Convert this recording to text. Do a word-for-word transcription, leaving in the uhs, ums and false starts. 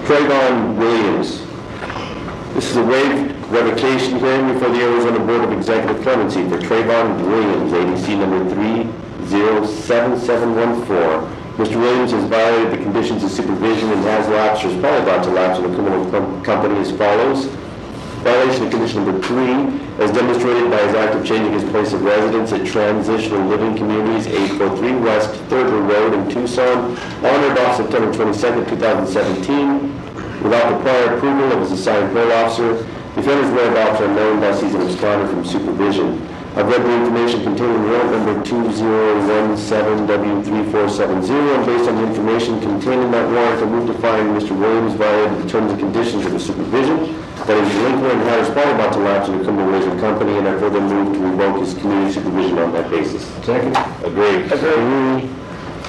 Trayvon Williams. This is a waived revocation hearing before the Arizona Board of Executive Clemency for Trayvon Williams, A D C number three zero seven seven one four. Mister Williams has violated the conditions of supervision and has lapsed or is probably about to lapse in the criminal com company as follows. Violation of condition number three, as demonstrated by his act of changing his place of residence at Transitional Living Communities, eight forty-three West third Road in Tucson, on or about September twenty-second, two thousand seventeen, without the prior approval of his assigned parole officer. The offender's whereabouts are known, thus he's an absconder from supervision. I've read the information contained in warrant number two zero one seven W three four seven zero, and based on the information contained in that warrant, I move to find Mister Williams violated the terms and conditions of the supervision, that he was delinquent and had responded about to lapse in the criminal religion company, and I further move to revoke his community supervision on that basis. Second. Agreed. Agreed.